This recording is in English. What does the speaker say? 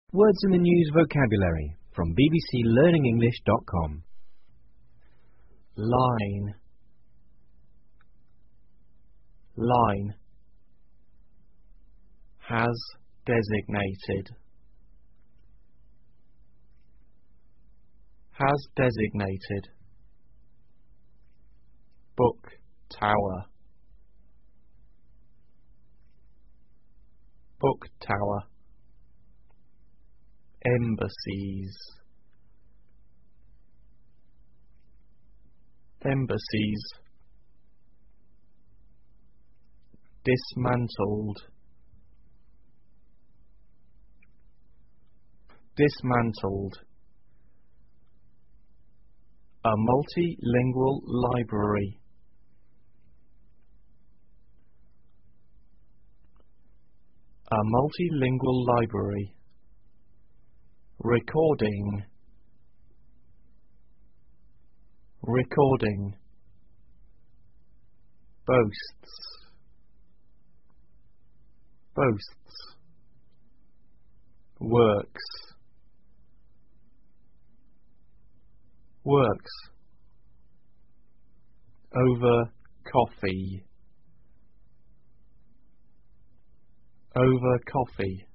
Words in the News vocabulary from bbclearningenglish.com. Line. Line. Has designated. Has designated. Book tower. Book tower. Embassies. Embassies. Dismantled. Dismantled. A multilingual library. A multilingual library. Recording. Recording. Boasts. Boasts. Works. Works. Over coffee. Over coffee.